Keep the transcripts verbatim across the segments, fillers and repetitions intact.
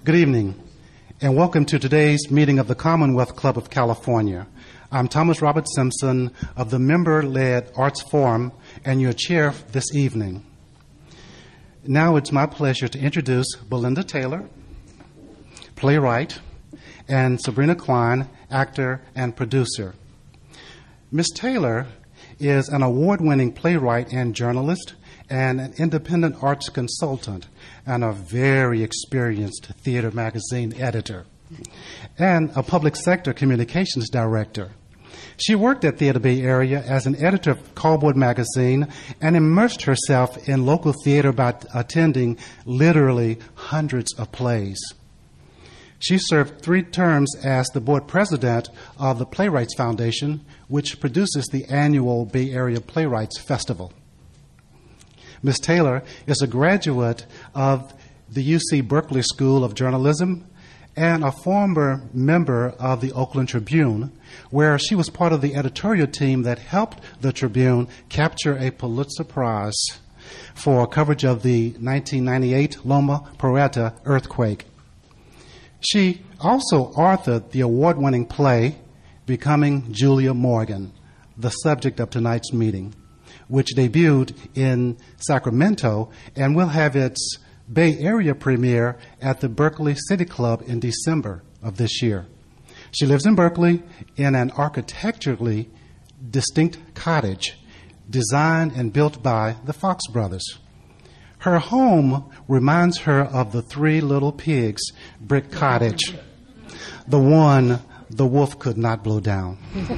Good evening, and welcome to today's meeting of the Commonwealth Club of California. I'm Thomas Robert Simpson of the member-led Arts Forum and your chair this evening. Now it's my pleasure to introduce Belinda Taylor, playwright, and Sabrina Klein, actor and producer. Miz Taylor is an award-winning playwright and journalist and an independent arts consultant and a very experienced theater magazine editor and a public sector communications director. She worked at Theater Bay Area as an editor of Callboard magazine and immersed herself in local theater by attending literally hundreds of plays. She served three terms as the board president of the Playwrights Foundation, which produces the annual Bay Area Playwrights Festival. Miz Taylor is a graduate of the U C Berkeley School of Journalism and a former member of the Oakland Tribune, where she was part of the editorial team that helped the Tribune capture a Pulitzer Prize for coverage of the nineteen ninety-eight Loma Prieta earthquake. She also authored the award-winning play, Becoming Julia Morgan, the subject of tonight's meeting, which debuted in Sacramento and will have its Bay Area premiere at the Berkeley City Club in December of this year. She lives in Berkeley in an architecturally distinct cottage designed and built by the Fox brothers. Her home reminds her of the Three Little Pigs brick cottage, the one the wolf could not blow down.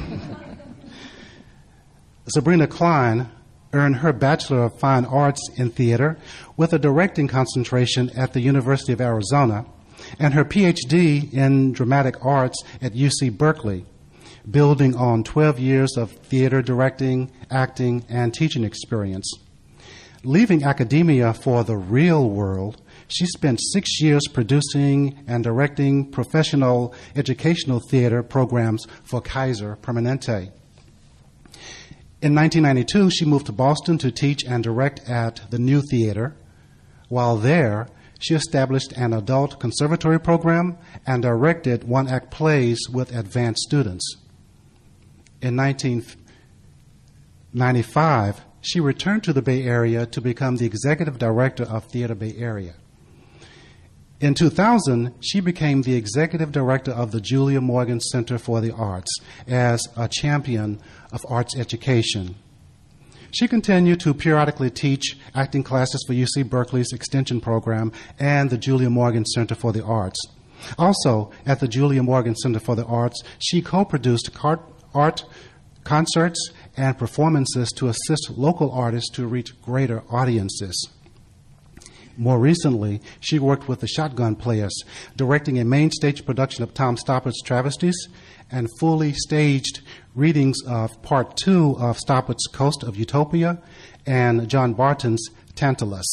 Sabrina Klein earned her Bachelor of Fine Arts in Theater with a directing concentration at the University of Arizona and her P H D in Dramatic Arts at U C Berkeley, building on twelve years of theater directing, acting, and teaching experience. Leaving academia for the real world, she spent six years producing and directing professional educational theater programs for Kaiser Permanente. In nineteen ninety-two, she moved to Boston to teach and direct at the New Theater. While there, she established an adult conservatory program and directed one-act plays with advanced students. In nineteen ninety-five, she returned to the Bay Area to become the executive director of Theater Bay Area. In two thousand, she became the executive director of the Julia Morgan Center for the Arts as a champion of arts education. She continued to periodically teach acting classes for U C Berkeley's Extension Program and the Julia Morgan Center for the Arts. Also, at the Julia Morgan Center for the Arts, she co-produced art concerts and performances to assist local artists to reach greater audiences. More recently, she worked with the Shotgun Players, directing a main stage production of Tom Stoppart's Travesties and fully staged readings of Part Two of Stoppart's Coast of Utopia and John Barton's Tantalus.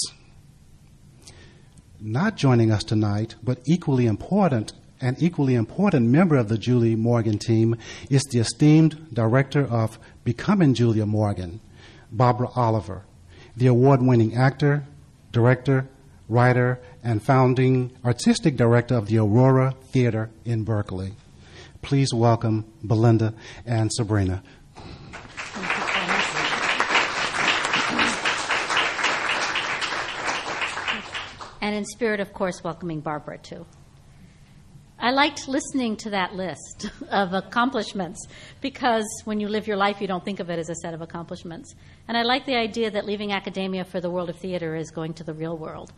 Not joining us tonight, but equally important, an equally important member of the Julia Morgan team is the esteemed director of Becoming Julia Morgan, Barbara Oliver, the award-winning actor, director, writer, and founding artistic director of the Aurora Theater in Berkeley. Please welcome Belinda and Sabrina. And in spirit, of course, welcoming Barbara, too. I liked listening to that list of accomplishments because when you live your life, you don't think of it as a set of accomplishments. And I like the idea that leaving academia for the world of theater is going to the real world.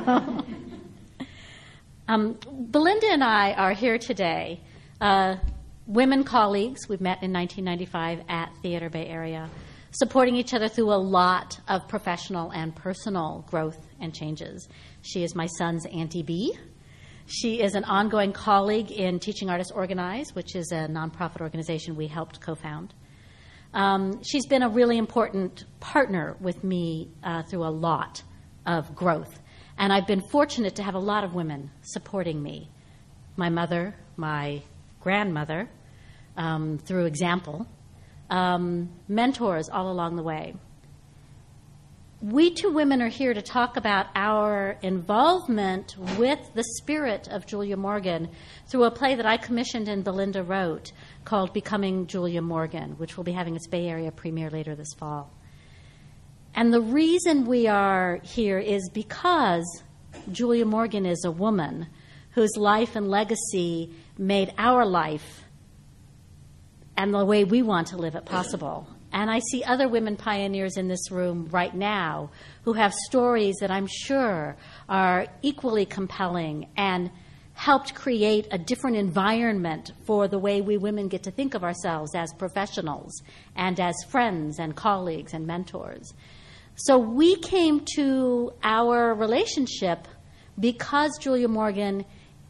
um, Belinda and I are here today, uh, women colleagues. We've met in nineteen ninety-five at Theater Bay Area, supporting each other through a lot of professional and personal growth and changes. She is my son's Auntie Bee. She is an ongoing colleague in Teaching Artists Organize, which is a nonprofit organization we helped co-found. Um, she's been a really important partner with me uh, through a lot of growth. And I've been fortunate to have a lot of women supporting me. My mother, my grandmother, um, through example, um, mentors all along the way. we two women are here to talk about our involvement with the spirit of Julia Morgan through a play that I commissioned and Belinda wrote called Becoming Julia Morgan, which will be having its Bay Area premiere later this fall. And the reason we are here is because Julia Morgan is a woman whose life and legacy made our life and the way we want to live it possible. And I see other women pioneers in this room right now who have stories that I'm sure are equally compelling and helped create a different environment for the way we women get to think of ourselves as professionals and as friends and colleagues and mentors. So we came to our relationship because Julia Morgan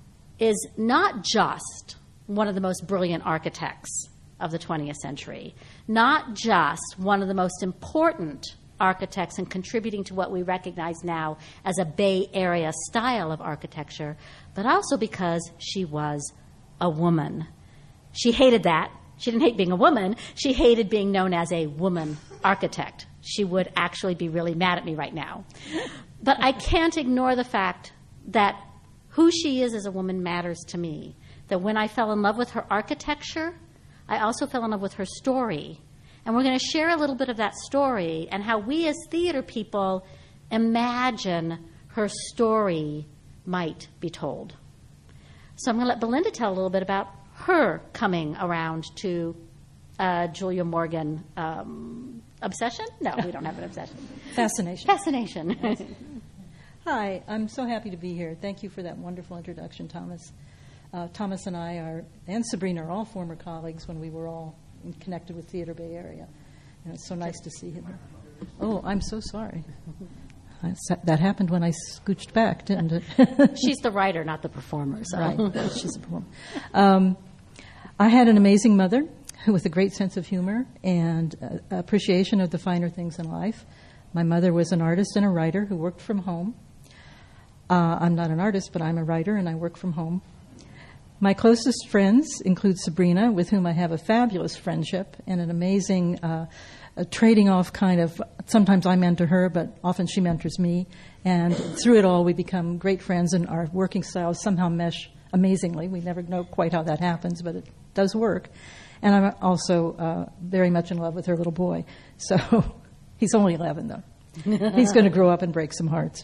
is not just one of the most brilliant architects of the twentieth century, not just one of the most important architects and contributing to what we recognize now as a Bay Area style of architecture, but also because she was a woman. She hated that. She didn't hate being a woman. She hated being known as a woman architect. She would actually be really mad at me right now. But I can't ignore the fact that who she is as a woman matters to me, that when I fell in love with her architecture, I also fell in love with her story. And we're going to share a little bit of that story and how we as theater people imagine her story might be told. So I'm going to let Belinda tell a little bit about her coming around to uh, Julia Morgan um, obsession? No, we don't have an obsession. Fascination. Fascination. Yes. Hi, I'm so happy to be here. Thank you for that wonderful introduction, Thomas. Uh, Thomas and I are, and Sabrina are all former colleagues when we were all connected with Theater Bay Area. And it's so nice to see him. Oh, I'm so sorry. I, that happened when I scooched back, didn't it? She's the writer, not the performer. So. Right, she's a performer. Um, I had an amazing mother who with a great sense of humor and uh, appreciation of the finer things in life. My mother was an artist and a writer who worked from home. Uh, I'm not an artist, but I'm a writer, and I work from home. My closest friends include Sabrina, with whom I have a fabulous friendship and an amazing uh, a trading off kind of, sometimes I mentor her, but often she mentors me. And through it all, we become great friends, and our working styles somehow mesh amazingly. We never know quite how that happens, but it does work. And I'm also uh, very much in love with her little boy. So he's only eleven, though. He's going to grow up and break some hearts.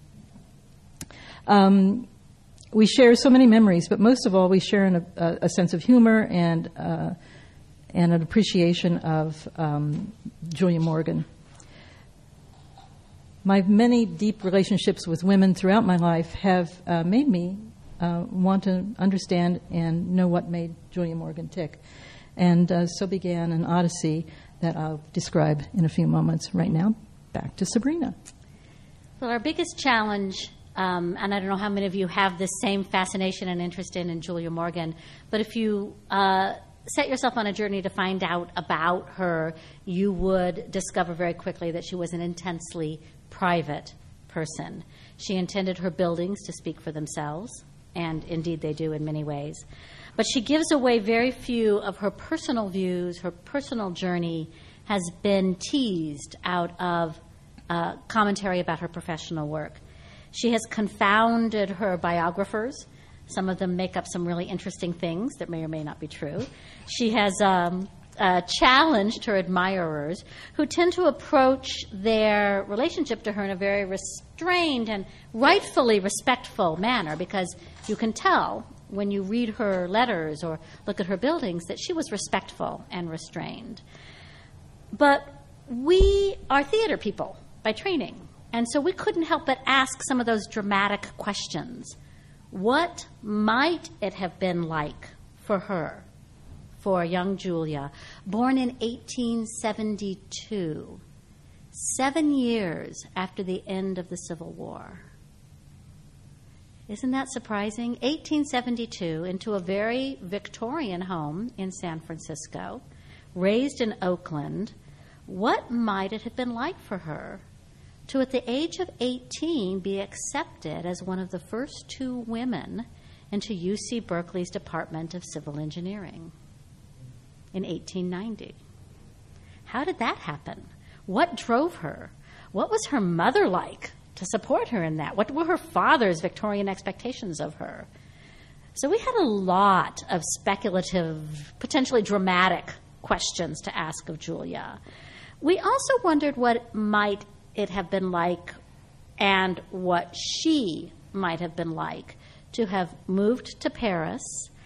Um, we share so many memories, but most of all, we share an, a, a sense of humor and uh, and an appreciation of um, Julia Morgan. My many deep relationships with women throughout my life have uh, made me uh, want to understand and know what made Julia Morgan tick. And uh, so began an odyssey that I'll describe in a few moments. Right now, back to Sabrina. Well, our biggest challenge, um, and I don't know how many of you have this same fascination and interest in, in Julia Morgan, but if you uh, set yourself on a journey to find out about her, you would discover very quickly that she was an intensely private person. She intended her buildings to speak for themselves, and indeed they do in many ways. But she gives away very few of her personal views. Her personal journey has been teased out of uh, commentary about her professional work. She has confounded her biographers. Some of them make up some really interesting things that may or may not be true. She has um, uh, challenged her admirers, who tend to approach their relationship to her in a very restrained and rightfully respectful manner, because you can tell when you read her letters or look at her buildings that she was respectful and restrained. But we are theater people by training, and so we couldn't help but ask some of those dramatic questions. What might it have been like for her, for young Julia, born in eighteen seventy-two, seven years after the end of the Civil War? Isn't that surprising? eighteen seventy-two, into a very Victorian home in San Francisco, raised in Oakland. What might it have been like for her to, at the age of eighteen, be accepted as one of the first two women into U C Berkeley's Department of Civil Engineering in eighteen ninety? How did that happen? What drove her? What was her mother like to support her in that? What were her father's Victorian expectations of her? So we had a lot of speculative, potentially dramatic questions to ask of Julia. We also wondered what might it have been like and what she might have been like to have moved to Paris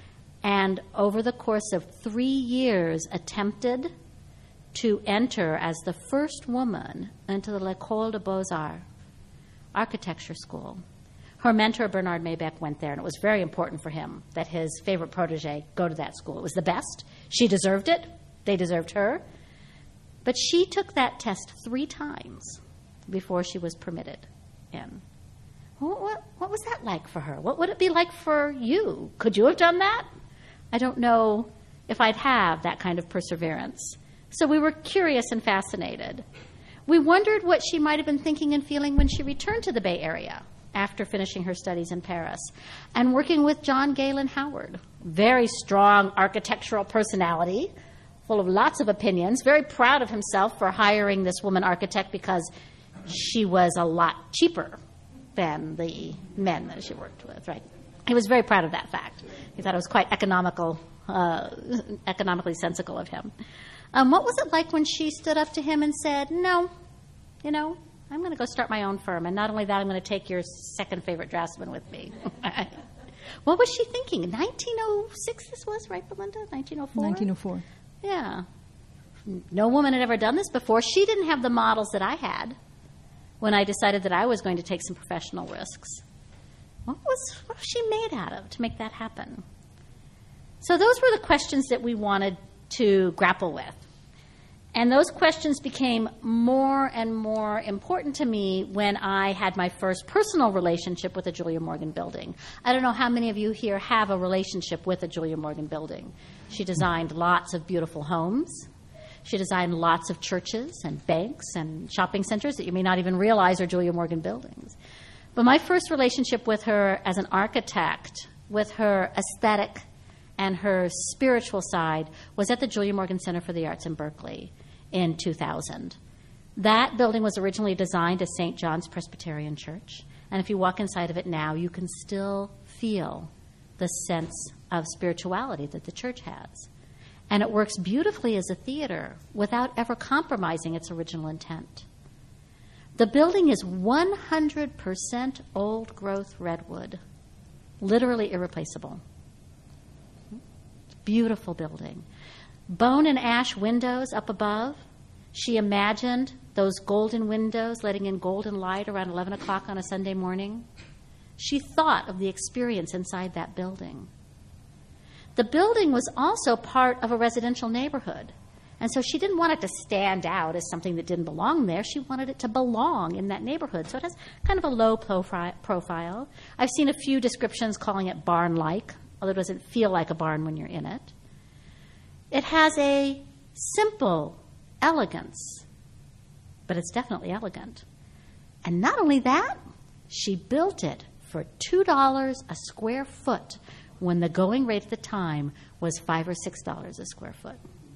and over the course of three years attempted to enter as the first woman into the L'École des Beaux-Arts, architecture school. Her mentor, Bernard Maybeck, went there, and it was very important for him that his favorite protege go to that school. It was the best. She deserved it. They deserved her. But she took that test three times before she was permitted in. What, what, what was that like for her? What would it be like for you? Could you have done that? I don't know if I'd have that kind of perseverance. So we were curious and fascinated. We wondered what she might have been thinking and feeling when she returned to the Bay Area after finishing her studies in Paris and working with John Galen Howard, very strong architectural personality, full of lots of opinions, very proud of himself for hiring this woman architect because she was a lot cheaper than the men that she worked with, right? He was very proud of that fact. He thought it was quite economical, uh, economically sensible of him. Um, what was it like when she stood up to him and said, no, you know, I'm going to go start my own firm, and not only that, I'm going to take your second favorite draftsman with me. What was she thinking? nineteen oh six this was, right, Belinda? nineteen oh four? nineteen oh four. Yeah. No woman had ever done this before. She didn't have the models that I had when I decided that I was going to take some professional risks. What was, what was she made out of to make that happen? So those were the questions that we wanted to grapple with. And those questions became more and more important to me when I had my first personal relationship with the Julia Morgan building. I don't know how many of you here have a relationship with the Julia Morgan building. She designed lots of beautiful homes. She designed lots of churches and banks and shopping centers that you may not even realize are Julia Morgan buildings. But my first relationship with her as an architect, with her aesthetic and her spiritual side, was at the Julia Morgan Center for the Arts in Berkeley in two thousand. That building was originally designed as Saint John's Presbyterian Church, and if you walk inside of it now, you can still feel the sense of spirituality that the church has. And it works beautifully as a theater without ever compromising its original intent. The building is one hundred percent old-growth redwood, literally irreplaceable. Beautiful building. Bone and ash windows up above. She imagined those golden windows letting in golden light around eleven o'clock on a Sunday morning. She thought of the experience inside that building. The building was also part of a residential neighborhood, and so she didn't want it to stand out as something that didn't belong there. She wanted it to belong in that neighborhood, so it has kind of a low profi- profile. I've seen a few descriptions calling it barn-like, although it doesn't feel like a barn when you're in it. It has a simple elegance, but it's definitely elegant. And not only that, she built it for two dollars a square foot when the going rate at the time was five or six dollars a square foot.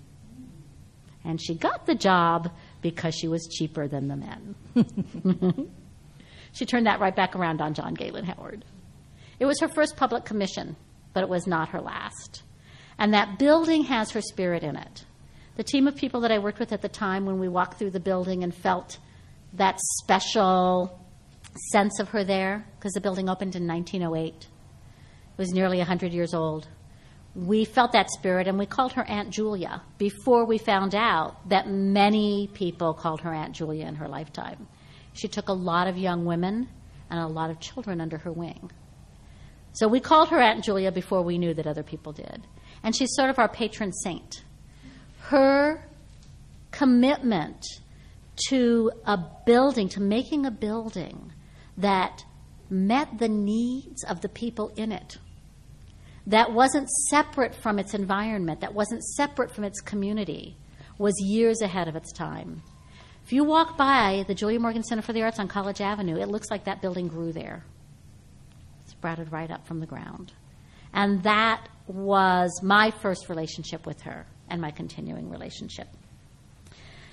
And she got the job because she was cheaper than the men. She turned that right back around on John Galen Howard. It was her first public commission, but it was not her last. And that building has her spirit in it. The team of people that I worked with at the time, when we walked through the building and felt that special sense of her there, because the building opened in nineteen oh eight. It was nearly one hundred years old. We felt that spirit, and we called her Aunt Julia before we found out that many people called her Aunt Julia in her lifetime. She took a lot of young women and a lot of children under her wing. So we called her Aunt Julia before we knew that other people did. And she's sort of our patron saint. Her commitment to a building, to making a building that met the needs of the people in it, that wasn't separate from its environment, that wasn't separate from its community, was years ahead of its time. If you walk by the Julia Morgan Center for the Arts on College Avenue, it looks like that building grew there. It sprouted right up from the ground. And that was my first relationship with her and my continuing relationship.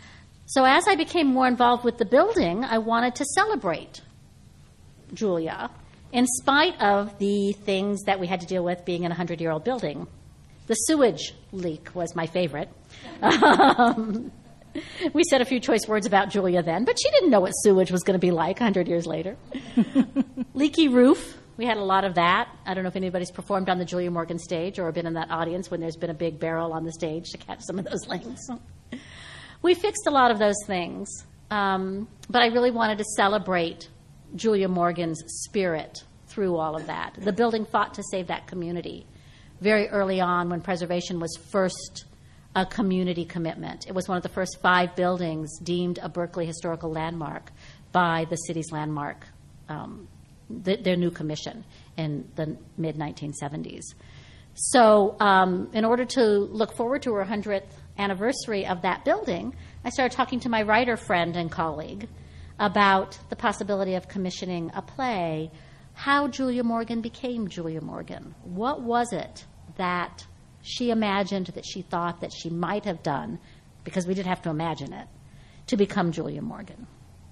So as I became more involved with the building, I wanted to celebrate Julia, in spite of the things that we had to deal with being in a hundred-year-old building. The sewage leak was my favorite. Um, we said a few choice words about Julia then, but she didn't know what sewage was going to be like a hundred years later. Leaky roof. We had a lot of that. I don't know if anybody's performed on the Julia Morgan stage or been in that audience when there's been a big barrel on the stage to catch some of those leaks. We fixed a lot of those things, um, but I really wanted to celebrate Julia Morgan's spirit through all of that. The building fought to save that community very early on when preservation was first a community commitment. It was one of the first five buildings deemed a Berkeley Historical Landmark by the city's landmark, um, th- their new commission in the mid nineteen seventies. So um, in order to look forward to her hundredth anniversary of that building, I started talking to my writer friend and colleague about the possibility of commissioning a play, how Julia Morgan became Julia Morgan. What was it that she imagined, that she thought that she might have done, because we didn't have to imagine it, to become Julia Morgan?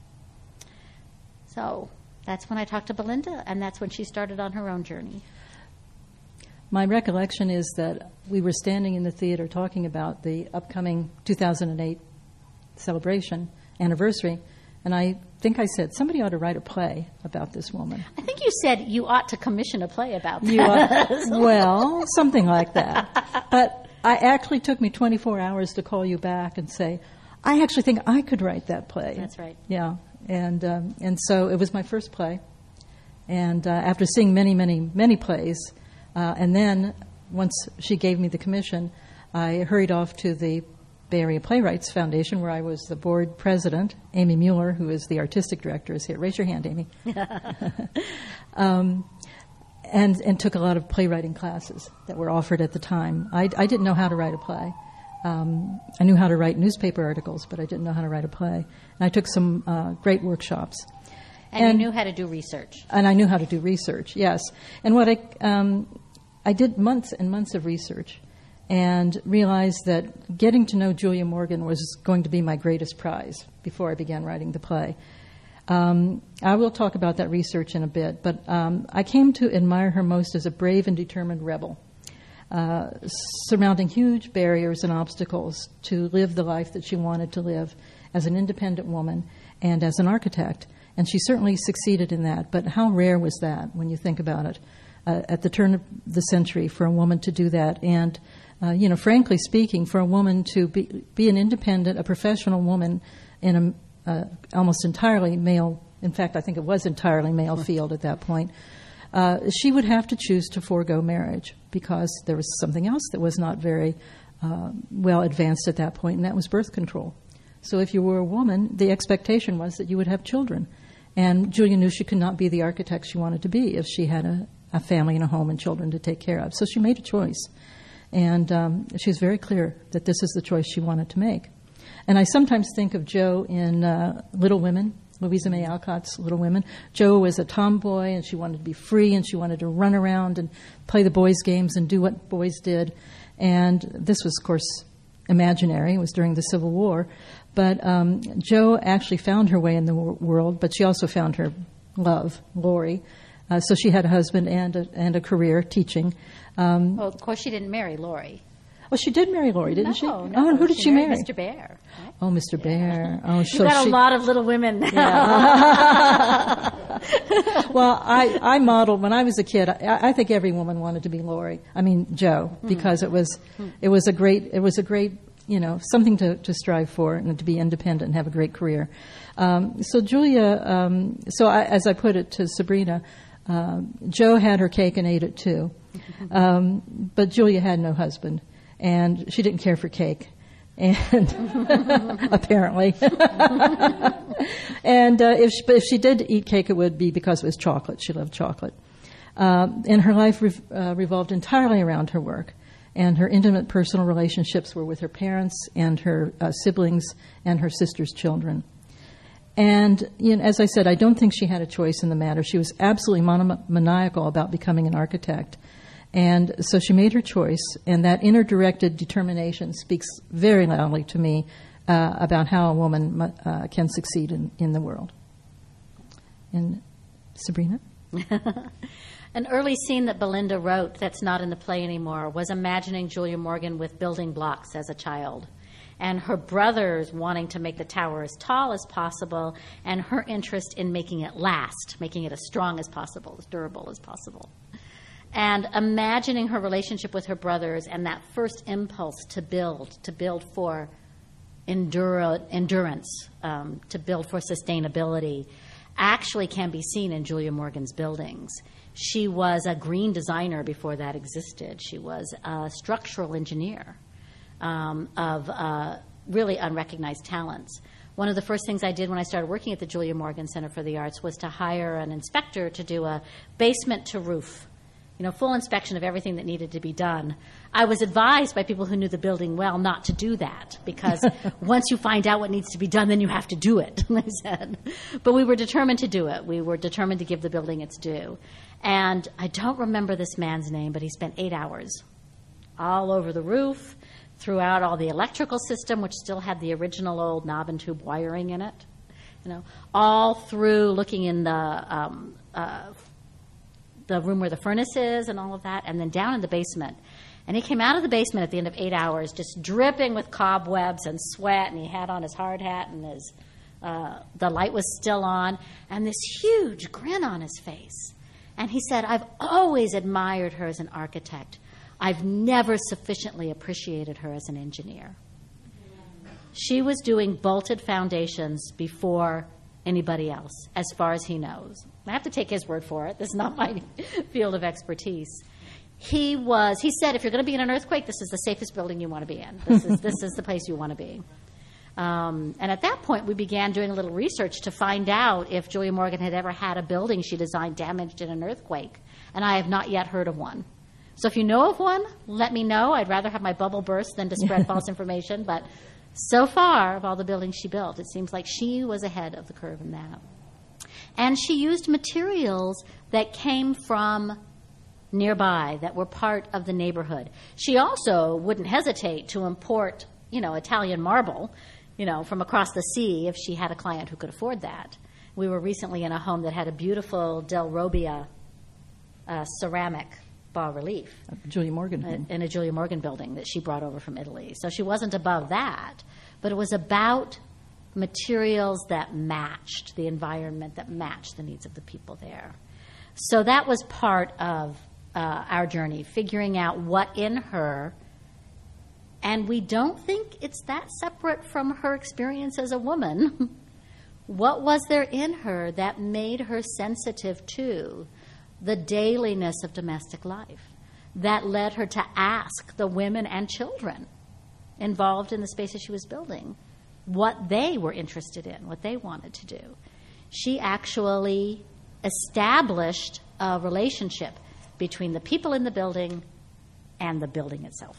So that's when I talked to Belinda, and that's when she started on her own journey. My recollection is that we were standing in the theater talking about the upcoming two thousand eight celebration anniversary, and I think I said, somebody ought to write a play about this woman. I think you said you ought to commission a play about that. You ought, well, something like that. But I actually took me twenty-four hours to call you back and say, I actually think I could write that play. That's right. Yeah, and um, and so it was my first play. And uh, after seeing many, many, many plays, uh, and then once she gave me the commission, I hurried off to the Bay Area Playwrights Foundation, where I was the board president. Amy Mueller, who is the artistic director, is here. Raise your hand, Amy. um, and and took a lot of playwriting classes that were offered at the time. I, I didn't know how to write a play. Um, I knew how to write newspaper articles, but I didn't know how to write a play. And I took some uh, great workshops. And, and you knew how to do research. And I knew how to do research, yes. And what I um, I did months and months of research, and realized that getting to know Julia Morgan was going to be my greatest prize before I began writing the play. Um, I will talk about that research in a bit, but um, I came to admire her most as a brave and determined rebel, uh, surmounting huge barriers and obstacles to live the life that she wanted to live as an independent woman and as an architect. And she certainly succeeded in that, but how rare was that when you think about it? Uh, at the turn of the century, for a woman to do that, and Uh, you know, frankly speaking, for a woman to be, be an independent, a professional woman in a uh, almost entirely male, in fact, I think it was entirely male field at that point, uh, she would have to choose to forego marriage because there was something else that was not very uh, well advanced at that point, and that was birth control. So if you were a woman, the expectation was that you would have children. And Julia knew she could not be the architect she wanted to be if she had a, a family and a home and children to take care of. So she made a choice. And um, she was very clear that this is the choice she wanted to make. And I sometimes think of Jo in uh, Little Women, Louisa May Alcott's Little Women. Jo was a tomboy, and she wanted to be free, and she wanted to run around and play the boys' games and do what boys did. And this was, of course, imaginary. It was during the Civil War. But um, Jo actually found her way in the w- world, but she also found her love, Laurie. Uh, so she had a husband and a, and a career teaching. Um, well, of course, she didn't marry Laurie. Oh, she did marry Laurie, didn't no, she? No, oh, and who did she, she marry? Mister Bear. Right? Oh, Mister Yeah. Bear. Oh, so You've got she, a lot of Little Women now. Yeah. Well, I, I modeled when I was a kid. I, I think every woman wanted to be Laurie. I mean, Jo, because mm. it was mm. it was a great it was a great you know something to, to strive for and to be independent and have a great career. Um, so Julia, um, so I, as I put it to Sabrina. Um, Jo had her cake and ate it too, um, but Julia had no husband, and she didn't care for cake, and apparently. and uh, if she, but if she did eat cake, it would be because it was chocolate. She loved chocolate, um, and her life re- uh, revolved entirely around her work, and her intimate personal relationships were with her parents and her uh, siblings and her sister's children. And you know, as I said, I don't think she had a choice in the matter. She was absolutely mono- maniacal about becoming an architect. And so she made her choice, and that inner directed determination speaks very loudly to me uh, about how a woman uh, can succeed in, in the world. And Sabrina? An early scene that Belinda wrote that's not in the play anymore was imagining Julia Morgan with building blocks as a child, and her brothers wanting to make the tower as tall as possible, and her interest in making it last, making it as strong as possible, as durable as possible. And imagining her relationship with her brothers and that first impulse to build, to build for enduro, endurance, um, to build for sustainability, actually can be seen in Julia Morgan's buildings. She was a green designer before that existed. She was a structural engineer um, of uh, really unrecognized talents. One of the first things I did when I started working at the Julia Morgan Center for the Arts was to hire an inspector to do a basement to roof, you know, full inspection of everything that needed to be done. I was advised by people who knew the building well not to do that, because once you find out what needs to be done, then you have to do it, they said. But we were determined to do it. We were determined to give the building its due. And I don't remember this man's name, but he spent eight hours all over the roof, throughout all the electrical system, which still had the original old knob and tube wiring in it, you know, all through looking in the um, uh, the room where the furnace is and all of that, and then down in the basement. And he came out of the basement at the end of eight hours just dripping with cobwebs and sweat, and he had on his hard hat, and his uh, the light was still on, and this huge grin on his face. And he said, "I've always admired her as an architect. I've never sufficiently appreciated her as an engineer." She was doing bolted foundations before anybody else, as far as he knows. I have to take his word for it. This is not my field of expertise. He was, he said, if you're going to be in an earthquake, this is the safest building you want to be in. This is, this is the place you want to be. Um, and at that point, we began doing a little research to find out if Julia Morgan had ever had a building she designed damaged in an earthquake. And I have not yet heard of one. So if you know of one, let me know. I'd rather have my bubble burst than to spread false information. But so far, of all the buildings she built, it seems like she was ahead of the curve in that. And she used materials that came from nearby, that were part of the neighborhood. She also wouldn't hesitate to import, you know, Italian marble, you know, from across the sea if she had a client who could afford that. We were recently in a home that had a beautiful Del Robbia uh, ceramic bas-relief. Julia Morgan home. In a Julia Morgan building that she brought over from Italy. So she wasn't above that, but it was about materials that matched the environment, that matched the needs of the people there. So that was part of uh, our journey, figuring out what in her, and we don't think it's that separate from her experience as a woman. What was there in her that made her sensitive to the dailiness of domestic life, that led her to ask the women and children involved in the spaces she was building what they were interested in, what they wanted to do? She actually established a relationship between the people in the building and the building itself.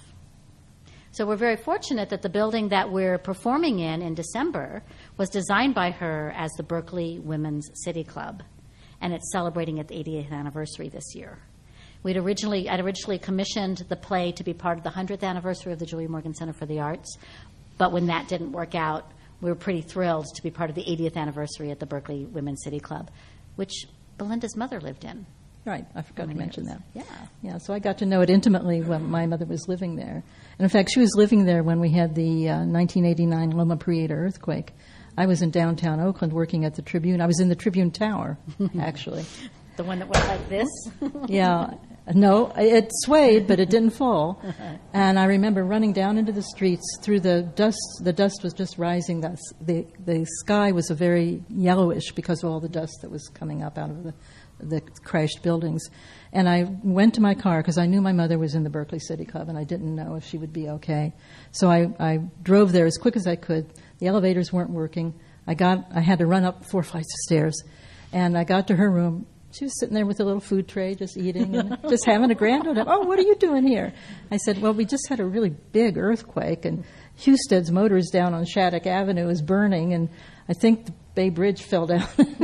So we're very fortunate that the building that we're performing in in December was designed by her as the Berkeley Women's City Club, and it's celebrating its eightieth anniversary this year. We'd originally, I'd originally commissioned the play to be part of the one hundredth anniversary of the Julia Morgan Center for the Arts, but when that didn't work out, we were pretty thrilled to be part of the eightieth anniversary at the Berkeley Women's City Club, which Belinda's mother lived in. Right, I forgot to mention that. Yeah. Yeah, so I got to know it intimately when my mother was living there. And in fact, she was living there when we had the uh, nineteen eighty-nine Loma Prieta earthquake. I was in downtown Oakland working at the Tribune. I was in the Tribune Tower, actually. The one that went like this? Yeah. No, it swayed, but it didn't fall. And I remember running down into the streets through the dust. The dust was just rising. The, the, the sky was a very yellowish because of all the dust that was coming up out of the, the crashed buildings. And I went to my car because I knew my mother was in the Berkeley City Club, and I didn't know if she would be okay. So I, I drove there as quick as I could. The elevators weren't working. I got. I had to run up four flights of stairs. And I got to her room. She was sitting there with a little food tray, just eating and just having a grand old time. Oh, what are you doing here? I said, well, we just had a really big earthquake, and Husted's Motors down on Shattuck Avenue is burning, and I think the Bay Bridge fell down.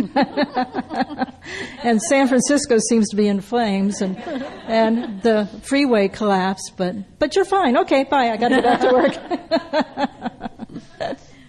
And San Francisco seems to be in flames, and and the freeway collapsed. But but you're fine. Okay, bye. I got to get back to work.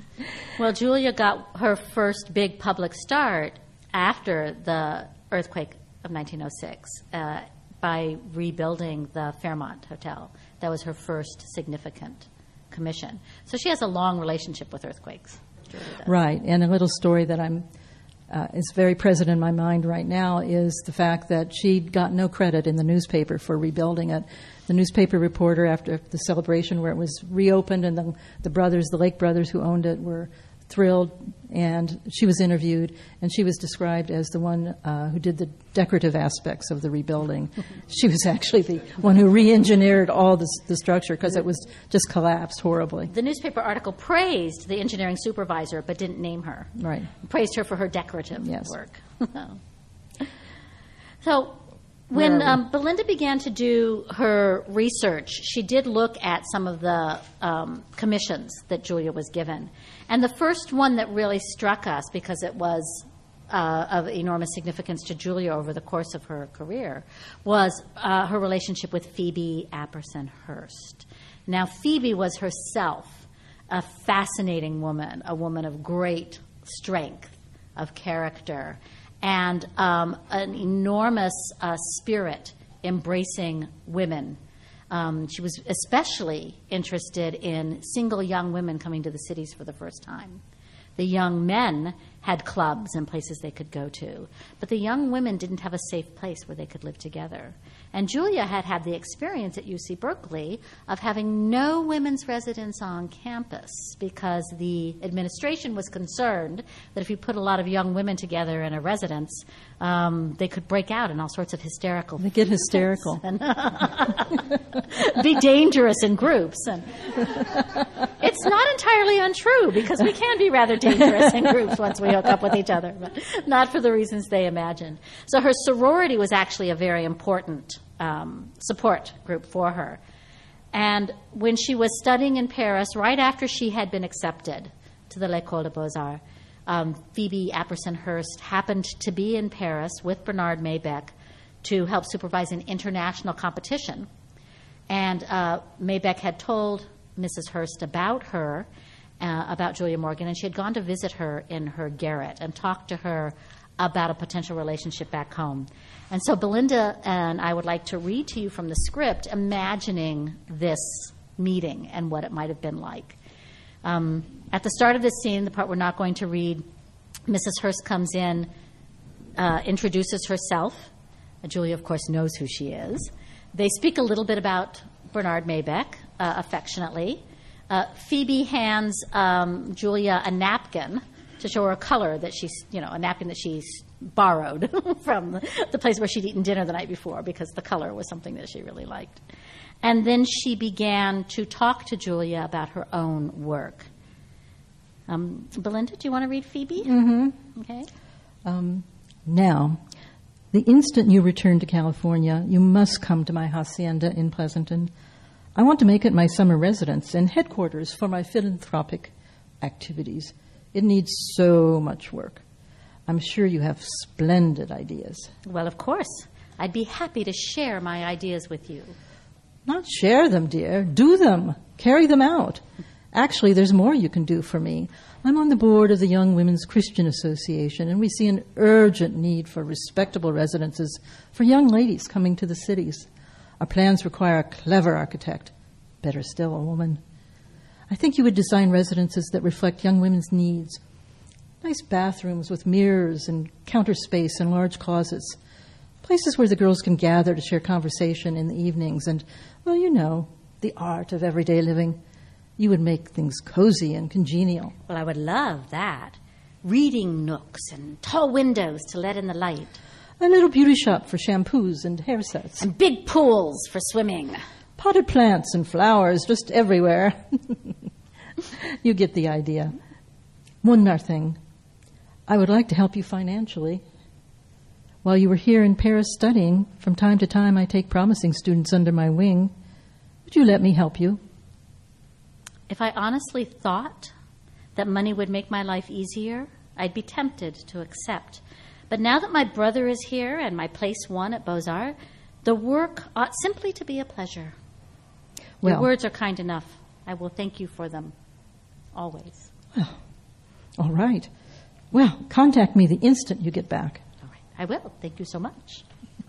Well, Julia got her first big public start after the earthquake of nineteen oh six uh, by rebuilding the Fairmont Hotel. That was her first significant commission. So she has a long relationship with earthquakes. Julia does. Right, and a little story that I'm uh, is very present in my mind right now is the fact that she got no credit in the newspaper for rebuilding it. The newspaper reporter, after the celebration where it was reopened, and the, the brothers, the Lake brothers who owned it, were thrilled, and she was interviewed, and she was described as the one uh, who did the decorative aspects of the rebuilding. She was actually the one who re-engineered all the, the structure because it was just collapsed horribly. The newspaper article praised the engineering supervisor but didn't name her. Right. Praised her for her decorative Yes. work. So when um, Belinda began to do her research, she did look at some of the um, commissions that Julia was given. And the first one that really struck us, because it was uh, of enormous significance to Julia over the course of her career, was uh, her relationship with Phoebe Apperson Hearst. Now, Phoebe was herself a fascinating woman, a woman of great strength of character, and um, an enormous uh, spirit embracing women. Um, she was especially interested in single young women coming to the cities for the first time. The young men had clubs and places they could go to, but the young women didn't have a safe place where they could live together. And Julia had had the experience at U C Berkeley of having no women's residence on campus because the administration was concerned that if you put a lot of young women together in a residence, um, they could break out in all sorts of hysterical They get hysterical. and be dangerous in groups. And it's not entirely untrue because we can be rather dangerous in groups once we hook up with each other, but not for the reasons they imagined. So her sorority was actually a very important um, support group for her. And when she was studying in Paris, right after she had been accepted to the L'École des Beaux-Arts, um, Phoebe Apperson Hearst happened to be in Paris with Bernard Maybeck to help supervise an international competition. And uh, Maybeck had told Missus Hearst about her, uh, about Julia Morgan, and she had gone to visit her in her garret and talked to her about a potential relationship back home. And so Belinda and I would like to read to you from the script, imagining this meeting and what it might have been like. Um, at the start of this scene, the part we're not going to read, Missus Hearst comes in, uh, introduces herself. Uh, Julia, of course, knows who she is. They speak a little bit about Bernard Maybeck, uh, affectionately. Uh, Phoebe hands um, Julia a napkin to show her a color that she's, you know, a napkin that she's borrowed from the, the place where she'd eaten dinner the night before because the color was something that she really liked. And then she began to talk to Julia about her own work. Um, Belinda, do you want to read Phoebe? Mm-hmm. Okay. Um, now, the instant you return to California, you must come to my hacienda in Pleasanton. I want to make it my summer residence and headquarters for my philanthropic activities. It needs so much work. I'm sure you have splendid ideas. Well, of course. I'd be happy to share my ideas with you. Not share them, dear. Do them. Carry them out. Actually, there's more you can do for me. I'm on the board of the Young Women's Christian Association, and we see an urgent need for respectable residences for young ladies coming to the cities. Our plans require a clever architect. Better still, a woman. I think you would design residences that reflect young women's needs. Nice bathrooms with mirrors and counter space and large closets. Places where the girls can gather to share conversation in the evenings and, well, you know, the art of everyday living. You would make things cozy and congenial. Well, I would love that. Reading nooks and tall windows to let in the light. A little beauty shop for shampoos and hair sets. And big pools for swimming. Potted plants and flowers just everywhere. You get the idea. One more thing. I would like to help you financially. While you were here in Paris studying, from time to time I take promising students under my wing. Would you let me help you? If I honestly thought that money would make my life easier, I'd be tempted to accept. But now that my brother is here and my place won at Beaux-Arts, the work ought simply to be a pleasure. Well, Your words are kind enough. I will thank you for them, always. Well, All right. Well, contact me the instant you get back. All right, I will. Thank you so much.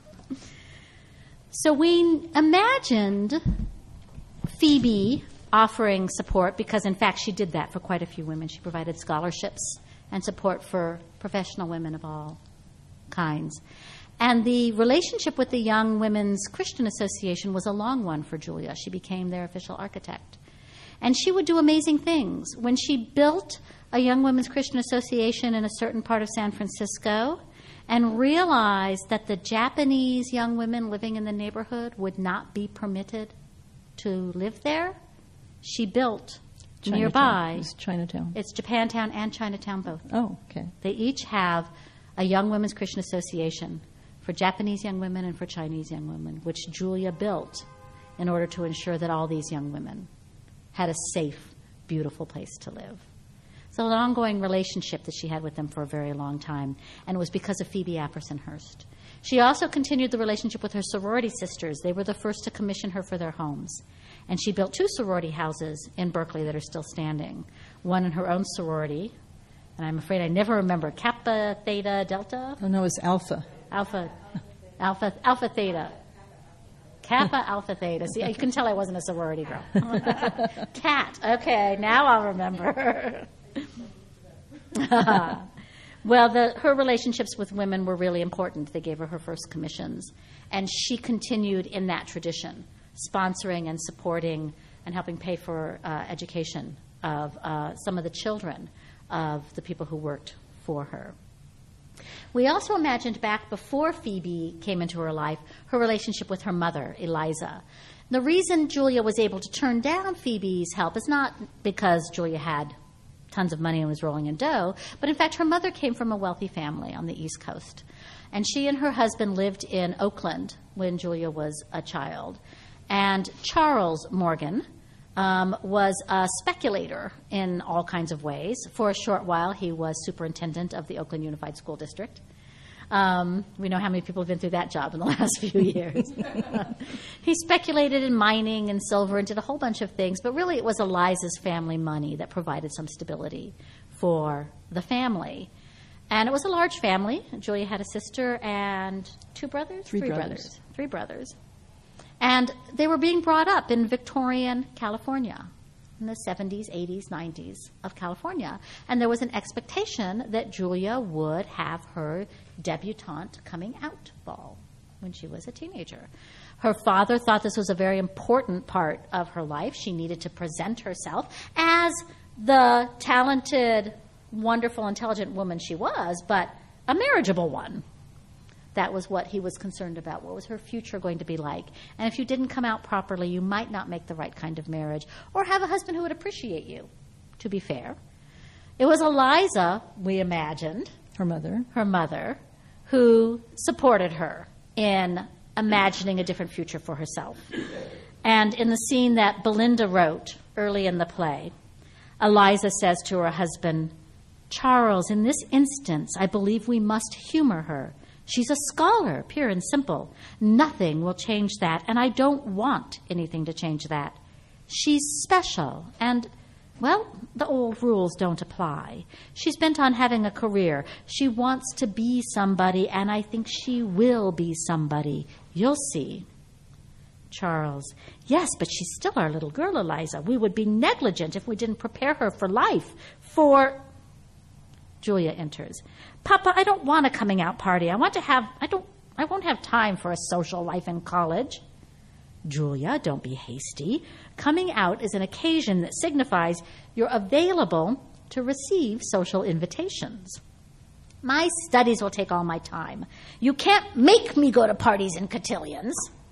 So we imagined Phoebe offering support because, in fact, she did that for quite a few women. She provided scholarships and support for professional women of all kinds. And the relationship with the Young Women's Christian Association was a long one for Julia. She became their official architect. And she would do amazing things. When she built a Young Women's Christian Association in a certain part of San Francisco and realized that the Japanese young women living in the neighborhood would not be permitted to live there, she built Chinatown. nearby. It's Chinatown. It's Japantown and Chinatown both. Oh, okay. They each have a Young Women's Christian Association for Japanese young women and for Chinese young women, which Julia built in order to ensure that all these young women had a safe, beautiful place to live. It's an ongoing relationship that she had with them for a very long time, and it was because of Phoebe Apperson Hearst. She also continued the relationship with her sorority sisters. They were the first to commission her for their homes. And she built two sorority houses in Berkeley that are still standing, one in her own sorority, and I'm afraid I never remember, Kappa, Theta, Delta? Oh, no, it's Alpha. Alpha, Alpha, Alpha Theta. Kappa, Alpha, Theta. See, you can tell I wasn't a sorority girl. Cat. Okay, now I'll remember. Well, the, her relationships with women were really important. They gave her her first commissions. And she continued in that tradition, sponsoring and supporting and helping pay for uh, education of uh, some of the children of the people who worked for her. We also imagined back before Phoebe came into her life, her relationship with her mother, Eliza. The reason Julia was able to turn down Phoebe's help is not because Julia had tons of money and was rolling in dough, but in fact her mother came from a wealthy family on the East Coast. And she and her husband lived in Oakland when Julia was a child. And Charles Morgan um, was a speculator in all kinds of ways. For a short while, he was superintendent of the Oakland Unified School District. Um, we know how many people have been through that job in the last few years. He speculated in mining and silver and did a whole bunch of things, but really it was Eliza's family money that provided some stability for the family. And it was a large family. Julia had a sister and two brothers? Three, Three brothers. brothers. Three brothers. And they were being brought up in Victorian California in the seventies, eighties, nineties of California. And there was an expectation that Julia would have her debutante coming out ball when she was a teenager. Her father thought this was a very important part of her life. She needed to present herself as the talented, wonderful, intelligent woman she was, but a marriageable one. That was what he was concerned about. What was her future going to be like? And if you didn't come out properly, you might not make the right kind of marriage or have a husband who would appreciate you, to be fair. It was Eliza, we imagined, Her mother. her mother, who supported her in imagining a different future for herself. And in the scene that Belinda wrote early in the play, Eliza says to her husband, "Charles, in this instance, I believe we must humor her. She's a scholar, pure and simple. Nothing will change that, and I don't want anything to change that. She's special, and, well, the old rules don't apply. She's bent on having a career. She wants to be somebody, and I think she will be somebody. You'll see." Charles, "Yes, but she's still our little girl, Eliza. We would be negligent if we didn't prepare her for life, for..." Julia enters. "Papa, I don't want a coming out party. I want to have, I don't, I won't have time for a social life in college." "Julia, don't be hasty. Coming out is an occasion that signifies you're available to receive social invitations." "My studies will take all my time. You can't make me go to parties and cotillions."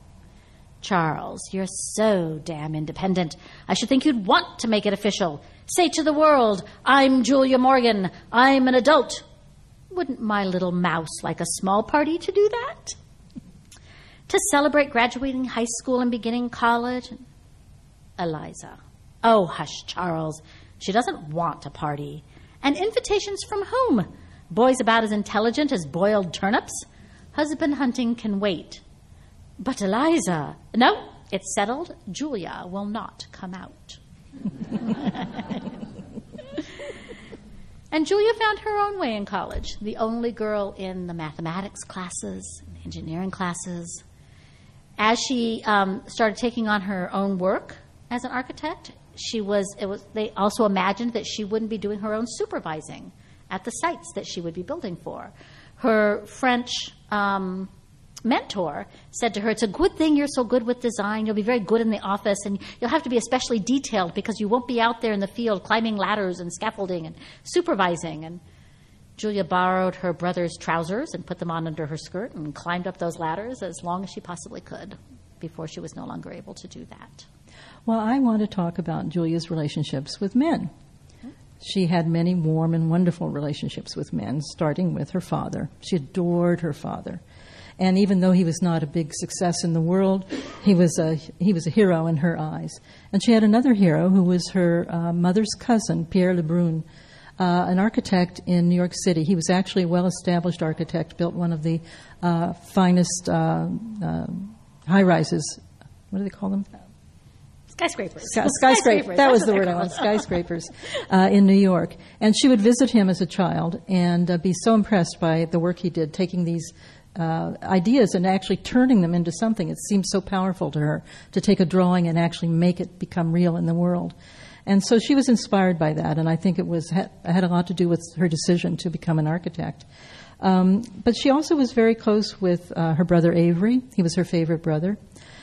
"Charles, you're so damn independent. I should think you'd want to make it official. Say to the world, 'I'm Julia Morgan. I'm an adult.' Wouldn't my little mouse like a small party to do that? To celebrate graduating high school and beginning college?" Eliza, "Oh, hush, Charles. She doesn't want a party. And invitations from whom? Boys about as intelligent as boiled turnips? Husband hunting can wait." "But Eliza..." "No, it's settled. Julia will not come out." And Julia found her own way in college, the only girl in the mathematics classes, the engineering classes. As she um, started taking on her own work as an architect, she was, it was, they also imagined that she wouldn't be doing her own supervising at the sites that she would be building for. Her French um, mentor said to her, it's a good thing you're so good with design. You'll be very good in the office, and you'll have to be especially detailed because you won't be out there in the field climbing ladders and scaffolding and supervising. And Julia borrowed her brother's trousers and put them on under her skirt and climbed up those ladders as long as she possibly could before she was no longer able to do that. Well, I want to talk about Julia's relationships with men. She had many warm and wonderful relationships with men, starting with her father. She adored her father. And even though he was not a big success in the world, he was a he was a hero in her eyes. And she had another hero who was her uh, mother's cousin, Pierre Lebrun, uh, an architect in New York City. He was actually a well-established architect, built one of the uh, finest uh, uh, high-rises. What do they call them? Skyscrapers. Sky, skyscraper. That was the word I wanted. Skyscrapers uh, in New York. And she would visit him as a child and uh, be so impressed by the work he did, taking these uh, ideas and actually turning them into something. It seemed so powerful to her to take a drawing and actually make it become real in the world. And so she was inspired by that, and I think it was had, had a lot to do with her decision to become an architect. Um, but she also was very close with uh, her brother Avery. He was her favorite brother.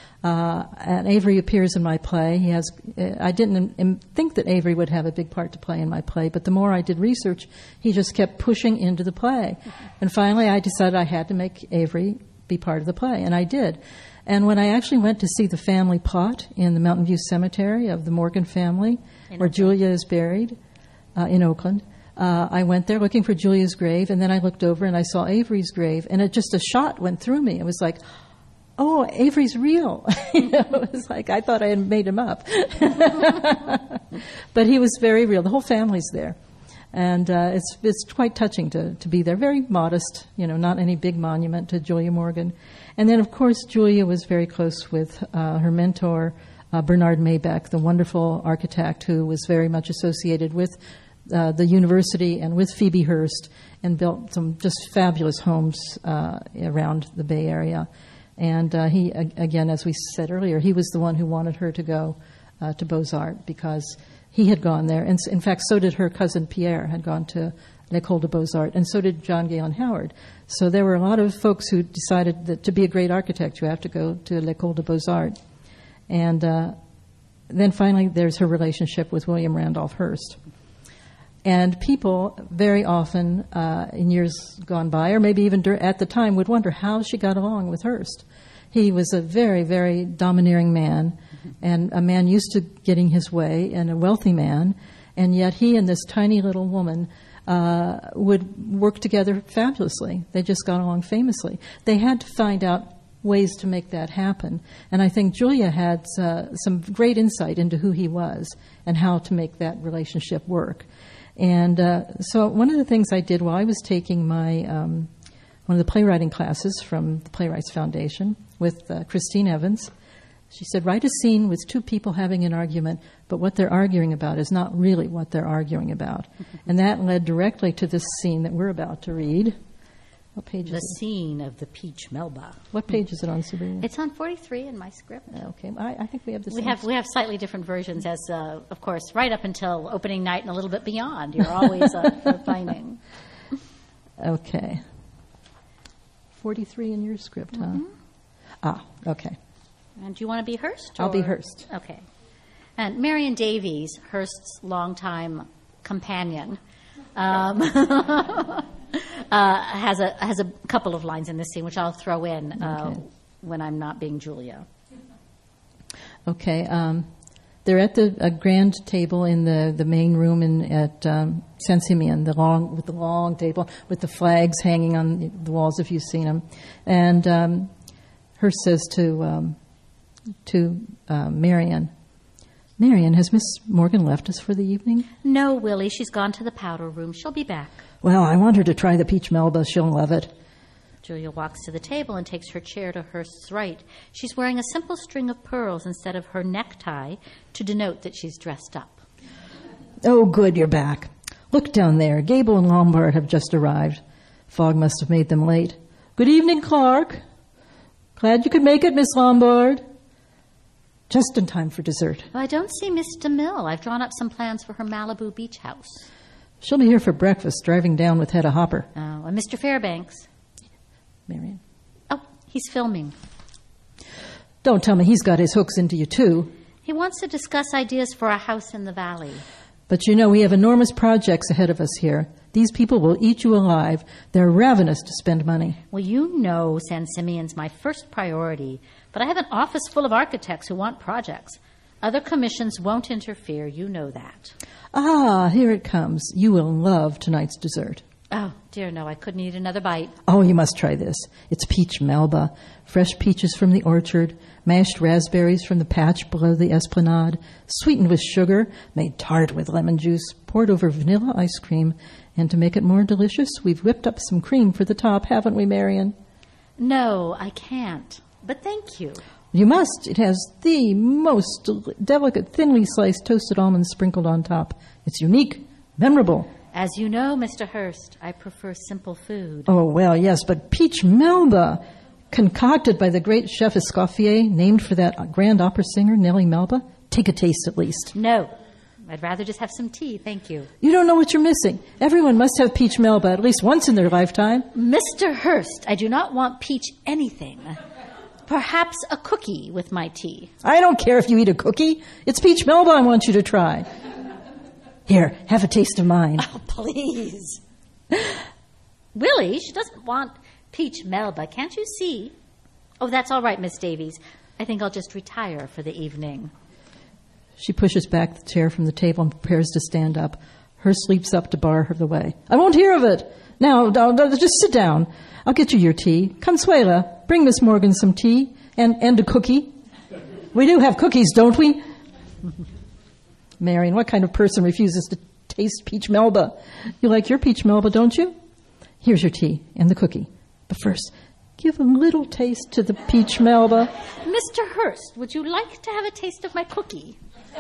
Uh, and Avery appears in my play. He has. I didn't im- think that Avery would have a big part to play in my play, but the more I did research, he just kept pushing into the play. And finally, I decided I had to make Avery be part of the play, and I did. And when I actually went to see the family plot in the Mountain View Cemetery of the Morgan family, in where Oakland. Julia is buried uh, in Oakland, uh, I went there looking for Julia's grave, and then I looked over and I saw Avery's grave, and it just a shot went through me. It was like, oh, Avery's real. You know, it was like I thought I had made him up. But he was very real. The whole family's there. And uh, it's it's quite touching to, to be there. Very modest, you know, not any big monument to Julia Morgan. And then, of course, Julia was very close with uh, her mentor, uh, Bernard Maybeck, the wonderful architect who was very much associated with uh, the university and with Phoebe Hearst and built some just fabulous homes uh, around the Bay Area. And uh, he, again, as we said earlier, he was the one who wanted her to go uh, to Beaux-Arts because he had gone there. And in fact, so did her cousin Pierre, had gone to L'École de Beaux-Arts, and so did John Galen Howard. So there were a lot of folks who decided that to be a great architect, you have to go to L'École de Beaux-Arts. And uh, then finally, there's her relationship with William Randolph Hearst. And people very often uh, in years gone by, or maybe even dur- at the time, would wonder how she got along with Hearst. He was a very, very domineering man, mm-hmm. and a man used to getting his way, and a wealthy man, and yet he and this tiny little woman uh, would work together fabulously. They just got along famously. They had to find out ways to make that happen. And I think Julia had uh, some great insight into who he was and how to make that relationship work. And uh, so one of the things I did while I was taking my um, one of the playwriting classes from the Playwrights Foundation with uh, Christine Evans, she said, write a scene with two people having an argument, but what they're arguing about is not really what they're arguing about. And that led directly to this scene that we're about to read. What page the is it? The scene of the Peach Melba. What page is it on, Sabrina? It's on forty-three in my script. Okay, I, I think we have the we same. have we have slightly different versions, as uh, of course, right up until opening night and a little bit beyond. You're always uh, refining. Okay. forty-three in your script, huh? Mm-hmm. Ah, okay. And do you want to be Hearst? I'll or? be Hearst. Okay. And Marion Davies, Hearst's longtime companion, um, uh, has a has a couple of lines in this scene, which I'll throw in uh, okay. when I'm not being Julia. Okay. Um, they're at the a grand table in the, the main room in at um, Saint Simeon, the long with the long table with the flags hanging on the walls, if you've seen them. And um, Hearst says to um, to uh, Marion, Marion, has Miss Morgan left us for the evening? No, Willie. She's gone to the powder room. She'll be back. Well, I want her to try the peach melba. She'll love it. Julia walks to the table and takes her chair to Hearst's right. She's wearing a simple string of pearls instead of her necktie to denote that she's dressed up. Oh, good, you're back. Look down there. Gable and Lombard have just arrived. Fog must have made them late. Good evening, Clark. Glad you could make it, Miss Lombard. Just in time for dessert. Well, I don't see Miss DeMille. I've drawn up some plans for her Malibu beach house. She'll be here for breakfast, driving down with Hedda Hopper. Oh, and Mister Fairbanks? Marion. Oh, he's filming. Don't tell me he's got his hooks into you, too. He wants to discuss ideas for a house in the valley. But you know, we have enormous projects ahead of us here. These people will eat you alive. They're ravenous to spend money. Well, you know San Simeon's my first priority, but I have an office full of architects who want projects. Other commissions won't interfere. You know that. Ah, here it comes. You will love tonight's dessert. Oh, dear, no, I couldn't eat another bite. Oh, you must try this. It's peach melba, fresh peaches from the orchard, mashed raspberries from the patch below the esplanade, sweetened with sugar, made tart with lemon juice, poured over vanilla ice cream, and to make it more delicious, we've whipped up some cream for the top, haven't we, Marion? No, I can't, but thank you. You must. It has the most delicate, thinly sliced toasted almonds sprinkled on top. It's unique, memorable. As you know, Mister Hurst, I prefer simple food. Oh, well, yes, but peach melba, concocted by the great chef Escoffier, named for that grand opera singer, Nellie Melba. Take a taste, at least. No, I'd rather just have some tea, thank you. You don't know what you're missing. Everyone must have peach melba at least once in their lifetime. Mister Hurst, I do not want peach anything. Perhaps a cookie with my tea. I don't care if you eat a cookie. It's peach melba I want you to try. Here, have a taste of mine. Oh, please. Willie, she doesn't want peach melba. Can't you see? Oh, that's all right, Miss Davies. I think I'll just retire for the evening. She pushes back the chair from the table and prepares to stand up. Hurst leaps up to bar her the way. I won't hear of it. Now, just sit down. I'll get you your tea. Consuela, bring Miss Morgan some tea and, and a cookie. We do have cookies, don't we? Marion, what kind of person refuses to taste peach melba? You like your peach melba, don't you? Here's your tea and the cookie. But first, give a little taste to the peach melba. Mister Hurst, would you like to have a taste of my cookie?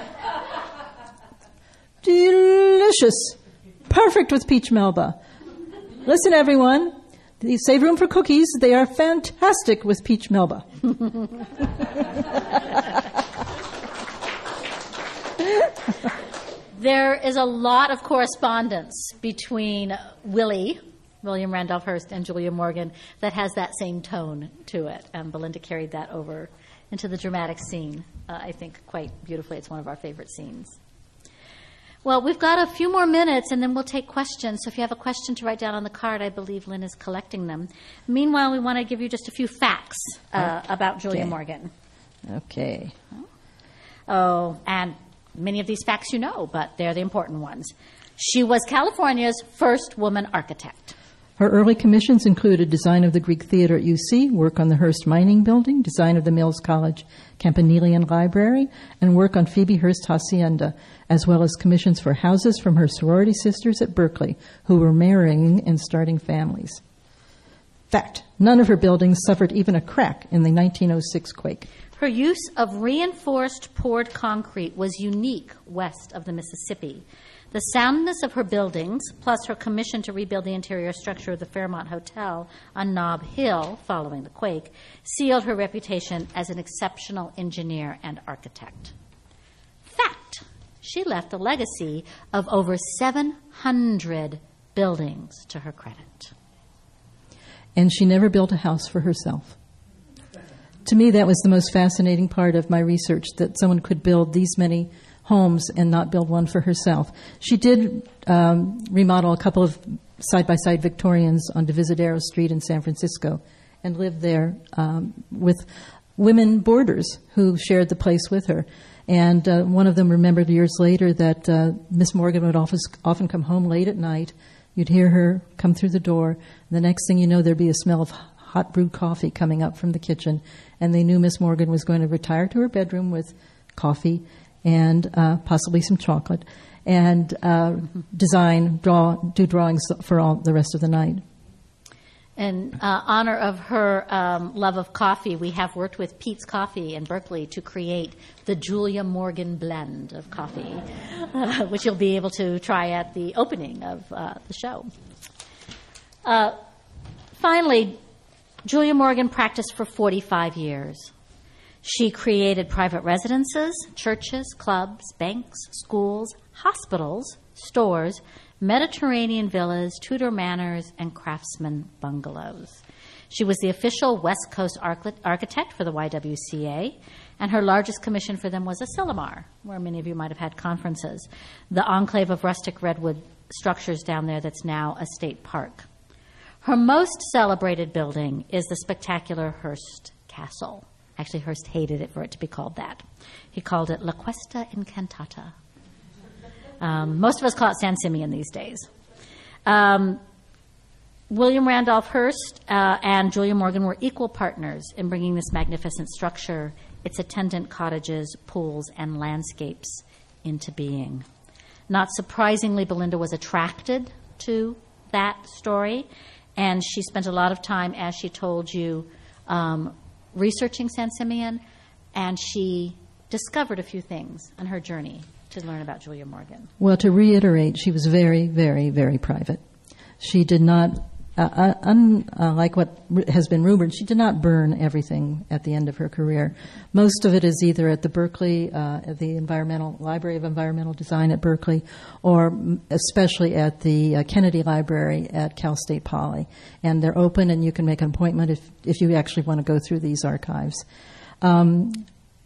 Delicious. Perfect with peach melba. Listen, everyone. Save room for cookies. They are fantastic with peach melba. There is a lot of correspondence between Willie, William Randolph Hearst, and Julia Morgan that has that same tone to it. And Belinda carried that over into the dramatic scene, uh, I think, quite beautifully. It's one of our favorite scenes. Well, we've got a few more minutes, and then we'll take questions. So if you have a question to write down on the card, I believe Lynn is collecting them. Meanwhile, we want to give you just a few facts uh, about Julia okay. Morgan. Okay. Oh, and many of these facts you know, but they're the important ones. She was California's first woman architect. Her early commissions included design of the Greek Theater at U C, work on the Hearst Mining Building, design of the Mills College Campanilian Library, and work on Phoebe Hearst Hacienda, as well as commissions for houses from her sorority sisters at Berkeley, who were marrying and starting families. Fact, none of her buildings suffered even a crack in the nineteen oh six quake. Her use of reinforced poured concrete was unique west of the Mississippi. The soundness of her buildings, plus her commission to rebuild the interior structure of the Fairmont Hotel on Nob Hill following the quake, sealed her reputation as an exceptional engineer and architect. Fact, she left a legacy of over seven hundred buildings to her credit. And she never built a house for herself. To me, that was the most fascinating part of my research, that someone could build these many homes and not build one for herself. She did um, remodel a couple of side-by-side Victorians on Divisadero Street in San Francisco and lived there um, with women boarders who shared the place with her. And uh, one of them remembered years later that uh, Miss Morgan would often, often come home late at night. You'd hear her come through the door, and the next thing you know, there'd be a smell of hot brewed coffee coming up from the kitchen. And they knew Miss Morgan was going to retire to her bedroom with coffee and uh, possibly some chocolate, and uh, design, draw, do drawings for all the rest of the night. In uh, honor of her um, love of coffee, we have worked with Pete's Coffee in Berkeley to create the Julia Morgan blend of coffee, uh, which you'll be able to try at the opening of uh, the show. Uh, finally, Julia Morgan practiced for forty-five years. She created private residences, churches, clubs, banks, schools, hospitals, stores, Mediterranean villas, Tudor manors, and craftsman bungalows. She was the official West Coast architect for the Y W C A, and her largest commission for them was Asilomar, where many of you might have had conferences, the enclave of rustic redwood structures down there that's now a state park. Her most celebrated building is the spectacular Hearst Castle. Actually, Hearst hated it for it to be called that. He called it La Cuesta Incantata. Um, most of us call it San Simeon these days. Um, William Randolph Hearst uh, and Julia Morgan were equal partners in bringing this magnificent structure, its attendant cottages, pools, and landscapes into being. Not surprisingly, Belinda was attracted to that story, and she spent a lot of time, as she told you, um, researching San Simeon, and she discovered a few things on her journey to learn about Julia Morgan. Well, to reiterate, she was very, very, very private. She did not, uh, unlike what has been rumored, she did not burn everything at the end of her career. Most of it is either at the Berkeley, uh, at the Environmental Library of Environmental Design at Berkeley, or especially at the uh, Kennedy Library at Cal State Poly. And they're open, and you can make an appointment if, if you actually want to go through these archives. Um,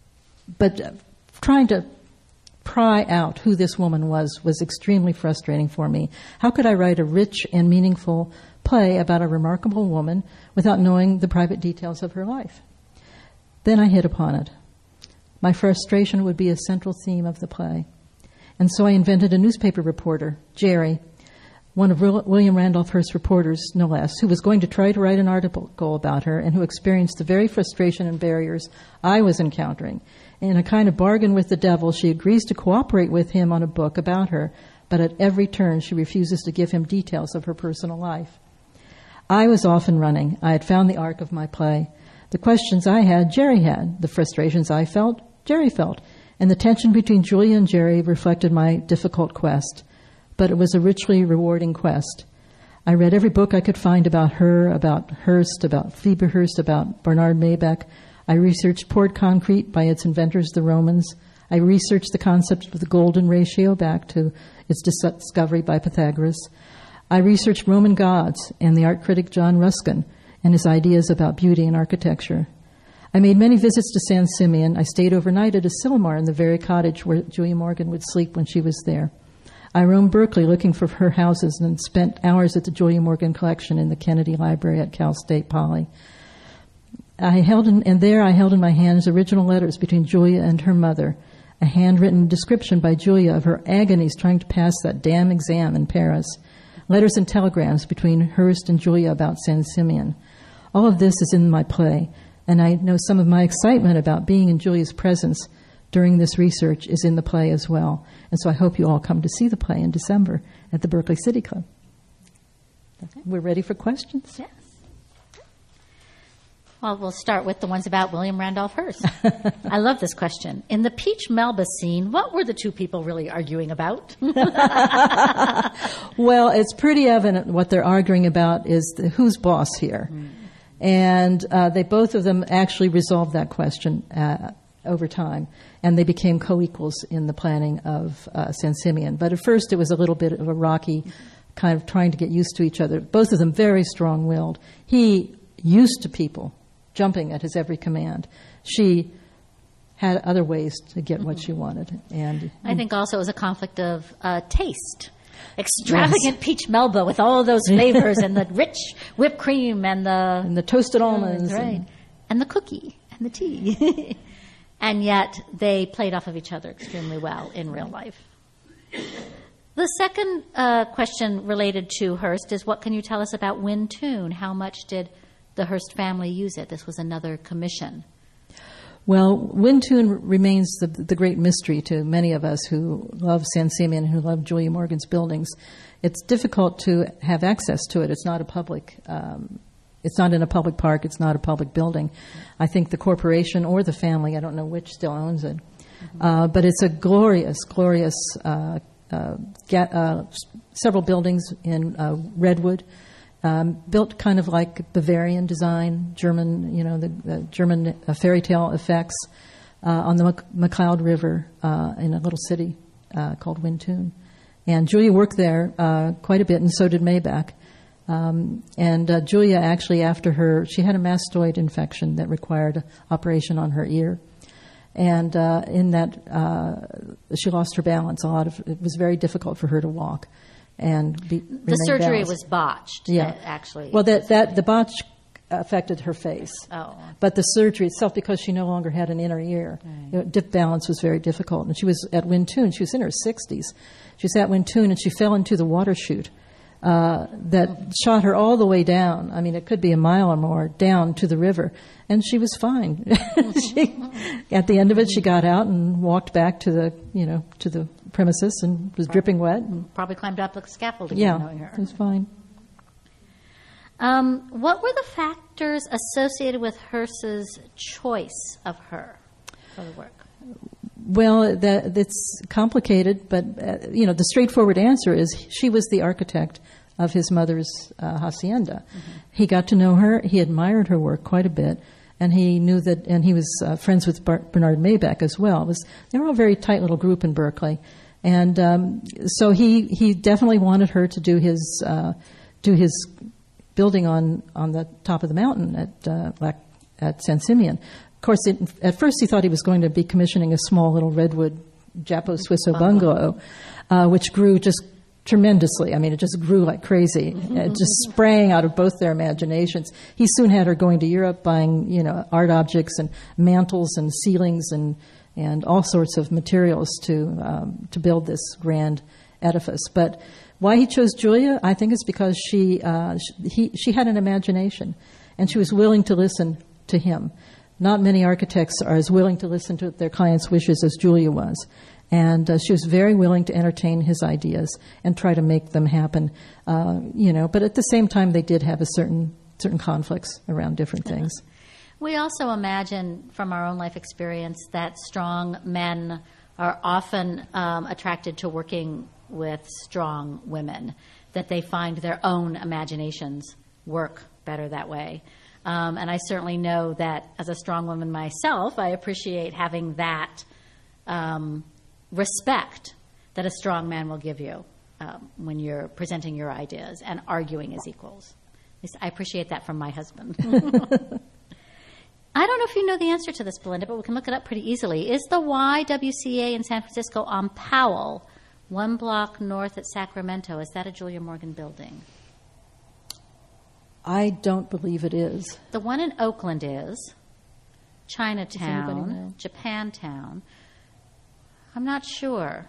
but uh, trying to pry out who this woman was was extremely frustrating for me. How could I write a rich and meaningful play about a remarkable woman without knowing the private details of her life? Then I hit upon it. My frustration would be a central theme of the play. And so I invented a newspaper reporter, Jerry, one of William Randolph Hearst's reporters, no less, who was going to try to write an article about her and who experienced the very frustration and barriers I was encountering. In a kind of bargain with the devil, she agrees to cooperate with him on a book about her, but at every turn she refuses to give him details of her personal life. I was off and running. I had found the arc of my play. The questions I had, Jerry had. The frustrations I felt, Jerry felt. And the tension between Julia and Jerry reflected my difficult quest. But it was a richly rewarding quest. I read every book I could find about her, about Hearst, about Phoebe Hearst, about Bernard Maybeck. I researched poured concrete by its inventors, the Romans. I researched the concept of the golden ratio back to its discovery by Pythagoras. I researched Roman gods and the art critic John Ruskin and his ideas about beauty and architecture. I made many visits to San Simeon. I stayed overnight at Asilomar in the very cottage where Julia Morgan would sleep when she was there. I roamed Berkeley looking for her houses and spent hours at the Julia Morgan collection in the Kennedy Library at Cal State Poly. I held in, and there I held in my hands original letters between Julia and her mother, a handwritten description by Julia of her agonies trying to pass that damn exam in Paris, letters and telegrams between Hearst and Julia about San Simeon. All of this is in my play, and I know some of my excitement about being in Julia's presence during this research is in the play as well. And so I hope you all come to see the play in December at the Berkeley City Club. Okay. We're ready for questions? Yes. Well, we'll start with the ones about William Randolph Hearst. I love this question. In the Peach Melba scene, what were the two people really arguing about? Well, it's pretty evident what they're arguing about is the, who's boss here. Mm. And uh, they both of them actually resolved that question uh, over time, and they became co-equals in the planning of uh, San Simeon. But at first it was a little bit of a rocky kind of trying to get used to each other. Both of them very strong-willed. He used to people jumping at his every command. She had other ways to get mm-hmm. what she wanted. And I think also it was a conflict of uh, taste. Extravagant yes. peach Melba with all of those flavors and the rich whipped cream and the... And the toasted almonds. Right. And, and the cookie and the tea. And yet they played off of each other extremely well in real life. The second uh, question related to Hearst is, what can you tell us about Wind Tune? How much did the Hearst family use it? This was another commission. Well, Wind Tune remains the, the great mystery to many of us who love San Simeon and who love Julia Morgan's buildings. It's difficult to have access to it. It's not a public um, it's not in a public park. It's not a public building. I think the corporation or the family, I don't know which, still owns it. Mm-hmm. Uh, but it's a glorious, glorious, uh, uh, ga- uh, several buildings in uh, redwood, um, built kind of like Bavarian design, German, you know, the, the German uh, fairy tale effects uh, on the Mac- McLeod River uh, in a little city uh, called Wintoon. And Julia worked there uh, quite a bit, and so did Maybach. Um, and uh, Julia actually, after her, she had a mastoid infection that required an operation on her ear. And uh, in that, uh, she lost her balance. A lot of it was very difficult for her to walk. And be, the surgery balanced. was botched. Yeah, uh, actually. Well, that that the botch affected her face. Oh. But the surgery itself, because she no longer had an inner ear, Right. you know, dip balance was very difficult. And she was at Wintoon. She was in her sixties. She was at Wintoon, and she fell into the water chute uh, that shot her all the way down. I mean, it could be a mile or more down to the river, and she was fine. she, at the end of it, she got out and walked back to the, you know, to the premises and was dripping wet. And, Probably climbed up the scaffolding. yeah, knowing her. it was fine. Um, what were the factors associated with Hearst's choice of her for the work? Well, that, that's complicated, but uh, you know, the straightforward answer is she was the architect of his mother's uh, hacienda. Mm-hmm. He got to know her. He admired her work quite a bit, and he knew that. And he was uh, friends with Bar- Bernard Maybach as well. It was they were all a very tight little group in Berkeley, and um, so he he definitely wanted her to do his uh, do his building on on the top of the mountain at uh, like at San Simeon. Of course, it, at first he thought he was going to be commissioning a small little redwood Japo-Swisso bungalow, uh, which grew just tremendously. I mean, it just grew like crazy. It just sprang out of both their imaginations. He soon had her going to Europe, buying, you know, art objects and mantles and ceilings and, and all sorts of materials to um, to build this grand edifice. But why he chose Julia, I think, is because she uh, he she had an imagination, and she was willing to listen to him. Not many architects are as willing to listen to their clients' wishes as Julia was. And uh, she was very willing to entertain his ideas and try to make them happen, uh, you know. But at the same time, they did have a certain certain conflicts around different things. We also imagine from our own life experience that strong men are often um, attracted to working with strong women, that they find their own imaginations work better that way. Um, and I certainly know that as a strong woman myself, I appreciate having that um, respect that a strong man will give you um, when you're presenting your ideas and arguing as equals. At least I appreciate that from my husband. I don't know if you know the answer to this, Belinda, but we can look it up pretty easily. Is the Y W C A in San Francisco on Powell, one block north at Sacramento, is that a Julia Morgan building? I don't believe it is. The one in Oakland is. Does anybody Chinatown, know? Japantown. I'm not sure.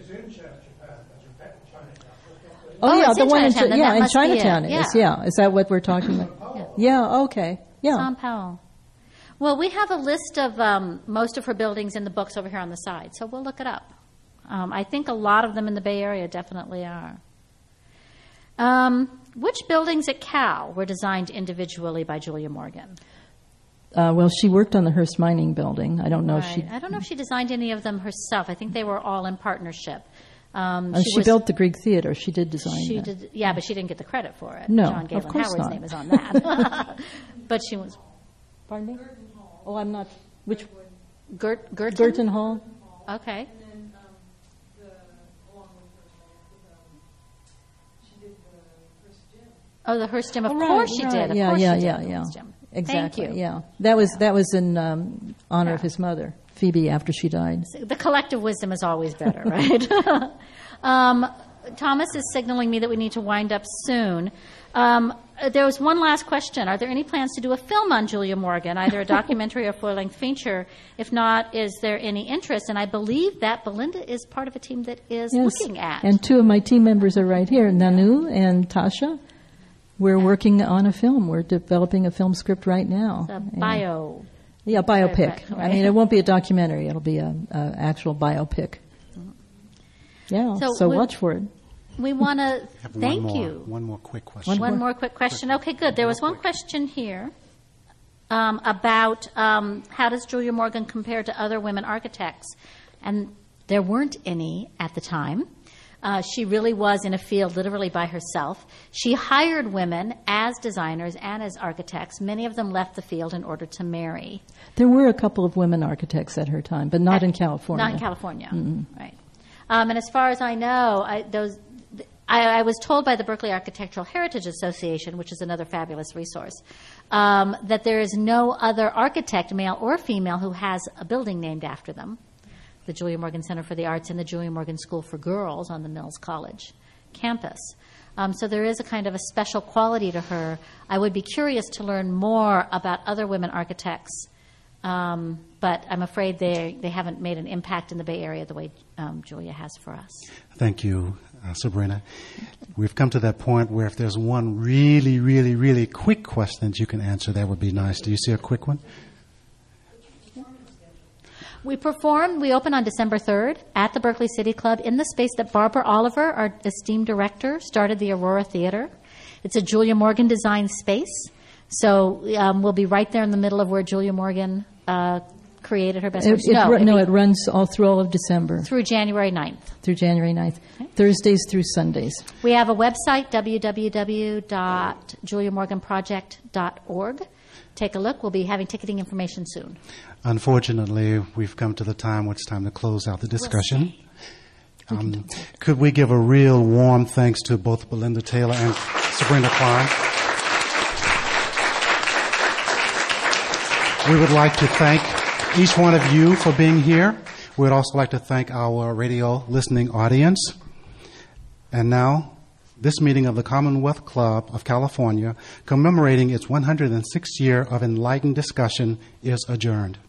Oh, Oh, yeah, it's the in one in Chinatown, then yeah, that in must be it. Chinatown it is. Yeah, is that what we're talking about? Yeah. Okay. Yeah. It's on Powell. Well, we have a list of um, most of her buildings in the books over here on the side, so we'll look it up. Um, I think a lot of them in the Bay Area definitely are. Um, which buildings at Cal were designed individually by Julia Morgan? Uh, well, she worked on the Hearst Mining Building. I don't know if Right. she. I don't know if she designed any of them herself. I think they were all in partnership. Um, Uh, she was- built the Greek Theater. She did design She that. did, yeah, but she didn't get the credit for it. No, John of Galen course Howard's not. name is on that. But she was Pardon me? Oh, I'm not. Which Gert, Gerton? Girton Hall? Okay. Oh, the Hearst Gym. Of Oh, right, course she right. did. Of yeah, course yeah, she did. yeah, the yeah. Hearst Gym. Exactly. Thank you. Yeah, that was that was in um, honor of Yeah. his mother, Phoebe, after she died. The collective wisdom is always better, right? um, Thomas is signaling me that we need to wind up soon. Um, there was one last question. Are there any plans to do a film on Julia Morgan, either a documentary or full-length feature? If not, is there any interest? And I believe that Belinda is part of a team that is Yes. looking at. And two of my team members are right here, Nanu and Tasha. We're working on a film. We're developing a film script right now. the And- bio. Yeah, biopic. Right, right, I mean, it won't be a documentary. It'll be a, a actual biopic. Yeah, So so, we- watch for it. we want to Have thank one more, you. One more quick question. One more quick question. Okay, good. There was one question here um, about um, how does Julia Morgan compare to other women architects? And there weren't any at the time. Uh, she really was in a field literally by herself. She hired women as designers and as architects. Many of them left the field in order to marry. There were a couple of women architects at her time, but not At- in California. Not in California, right. Um, and as far as I know, I, those, I, I was told by the Berkeley Architectural Heritage Association, which is another fabulous resource, um, that there is no other architect, male or female, who has a building named after them. The Julia Morgan Center for the Arts and the Julia Morgan School for Girls on the Mills College campus. Um, so there is a kind of a special quality to her. I would be curious to learn more about other women architects, um, but I'm afraid they they haven't made an impact in the Bay Area the way um, Julia has for us. Thank you, uh, Sabrina. We've come to that point where if there's one really, really, really quick question that you can answer, that would be nice. Do you see a quick one? We perform, we open on December third at the Berkeley City Club in the space that Barbara Oliver, our esteemed director, started, the Aurora Theater. It's a Julia Morgan designed space. So um, we'll be right there in the middle of where Julia Morgan uh, created her best It, works. it, No, ru- it'd no, be it runs all through all of December, through January ninth. through January ninth, Thursdays through Sundays. We have a website, w w w dot julia morgan project dot org. Take a look. We'll be having ticketing information soon. Unfortunately, we've come to the time where it's time to close out the discussion. Um, could we give a real warm thanks to both Belinda Taylor and Sabrina Klein? We would like to thank each one of you for being here. We would also like to thank our radio listening audience. And now, this meeting of the Commonwealth Club of California, commemorating its one hundred sixth year of enlightened discussion, is adjourned.